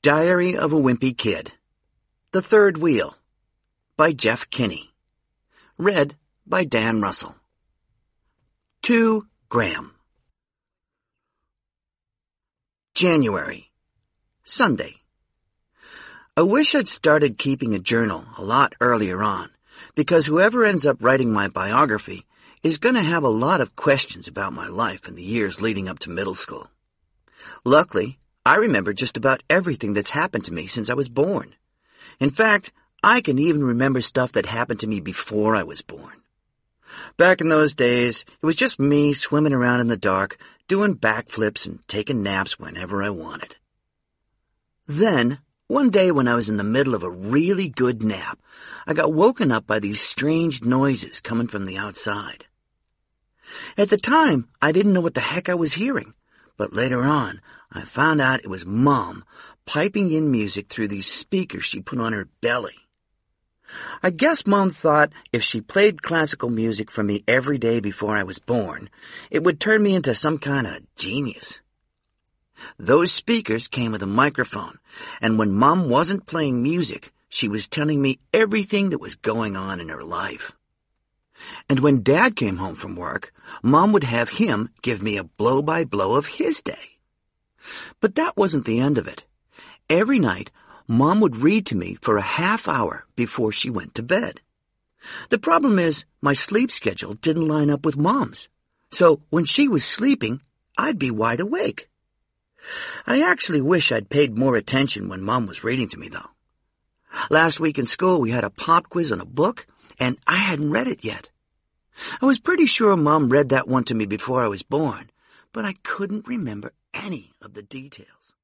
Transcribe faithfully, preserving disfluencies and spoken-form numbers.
Diary of a Wimpy Kid. The Third Wheel. By Jeff Kinney. Read by Dan Russell. To Graham. January. Sunday. I wish I'd started keeping a journal a lot earlier on, because whoever ends up writing my biography is going to have a lot of questions about my life in the years leading up to middle school. Luckily, I remember just about everything that's happened to me since I was born. In fact, I can even remember stuff that happened to me before I was born. Back in those days, it was just me swimming around in the dark, doing backflips and taking naps whenever I wanted. Then, one day when I was in the middle of a really good nap, I got woken up by these strange noises coming from the outside. At the time, I didn't know what the heck I was hearing, but later on, I found out it was Mom piping in music through these speakers she put on her belly. I guess Mom thought if she played classical music for me every day before I was born, it would turn me into some kind of genius. Those speakers came with a microphone, and when Mom wasn't playing music, she was telling me everything that was going on in her life. And when Dad came home from work, Mom would have him give me a blow-by-blow of his day. But that wasn't the end of it. Every night, Mom would read to me for a half hour before she went to bed. The problem is, my sleep schedule didn't line up with Mom's. So when she was sleeping, I'd be wide awake. I actually wish I'd paid more attention when Mom was reading to me, though. Last week in school, we had a pop quiz on a book, and I hadn't read it yet. I was pretty sure Mom read that one to me before I was born, but I couldn't remember any of the details.